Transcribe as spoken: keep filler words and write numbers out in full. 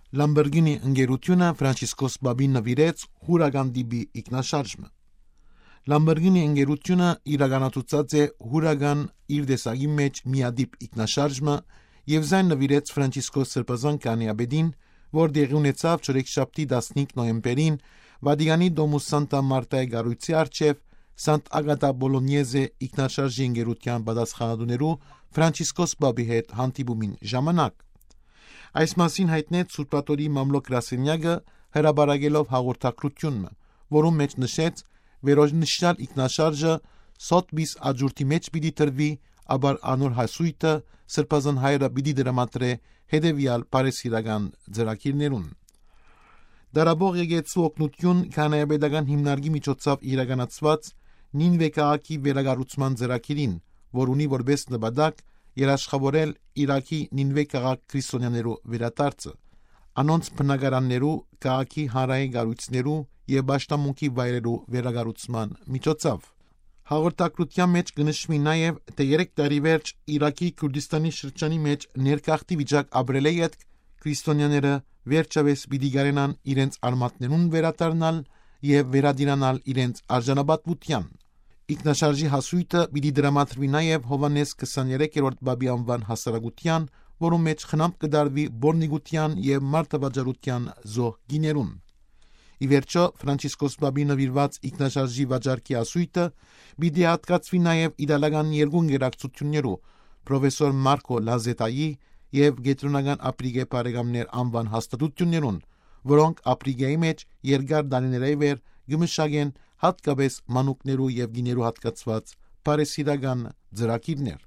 Lamborghini ընկերությունը Ֆրանցիսկոս Բաբին նվիրեց հուրագան տիպի ինքնաշարժը։ Lamborghini ընկերությունը իրականացուցած է հուրագան իր տեսակի մեջ միադիպ ինքնաշարժը եւ զայն նվիրեց Ֆրանցիսկոս Սրբազան կանիաբեդին, որ դեղի ունեցավ չորեքշաբթի տասնհինգ նոյեմբերին Վատիկանի Դոմուս Սանտա Մարտայի գարույցի առջև Սանտ Ագատա Բոլոնիեզե ինքնաշարժի ընկերության պատասխանատուներու Ֆրանցիսկոս Բաբի հետ հանդիպումին ժամանակ։ Այս մասին հայտնեց Սուրբատորի մամլոք գրասենյակը հրաբարակելով հաղորդակցությունը, որում մեջ նշեց վերօրինշյալ ինքնաշարժը սոտբիս աջուրտի մեջ պիտի տրվի, aber անոր հասույթը Սրբազան հայրը պիտի դրամատրե հետևյալ բարեսիրական ծրագիրներուն։ Դարաբող եկեցու օգնություն կանայապետական հիմնարկի միջոցով իրականացված Նինվե քաղաքի վերակառուցման ծրագիրին, որ ունի որպես նպատակ երաշխավորել Իրաքի Նինվե քաղաք քրիստոնյաներու վերադարձը, անոնց բնակարաններու, քաղաքի հանրային կառույցներու եւ պաշտամունքի վայրերու վերակառուցման միջոցով։ Հաղորդակցության մեջ կնշվի նաև, թե երեք տարի վերջ Իրաքի Քուրդիստանի շրջանի մեջ ներքախտի վիճակ ապրել է յետք քրիստոնյաները վերջապես պիտի գարենան իրենց արմատներուն վերադառնալ եւ վերադիրանալ իրենց արժանապատվության։ Ինքնաշարժի հասույթը պիտի դրամատրվի նաև Հովանես քսաներեքերորդ բաբի անվան հասարակության, որում մեջ խնամք կդարվի բորնիգության եւ մարդավաճառության զոհ գիներուն։ Ի վերջո Ֆրանցիսկոս Բաբի նվիրված ինքնաշարժի վաճառքի ասույթը պիտի հատկացվի նաև իտալական երկու գերակցություններու պրոֆեսոր Մարկո Լազետայի եւ Գետրոնական Ապրիգե բարեկամներ անվան հաստատություններուն, որոնք Ապրիգեի մեջ երկար դարիների վեր գմշագեն հատկապես մանուկներու եւ գիներու հատկացված բարեսիրական ծրագիրներ։